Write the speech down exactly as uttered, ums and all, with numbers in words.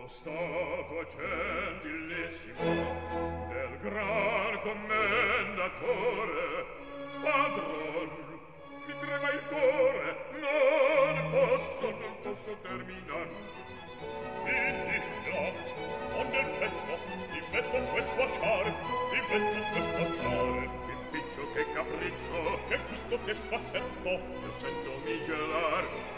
stato gentilissimo del gran commendatore, padron, mi trema il cuore, non posso, non posso terminar. Mi dispiace, ho nel petto, ti metto questo acciare, ti metto questo acciare. Che piccio, che capriccio, che gusto, che spassetto, io sento mi gelar.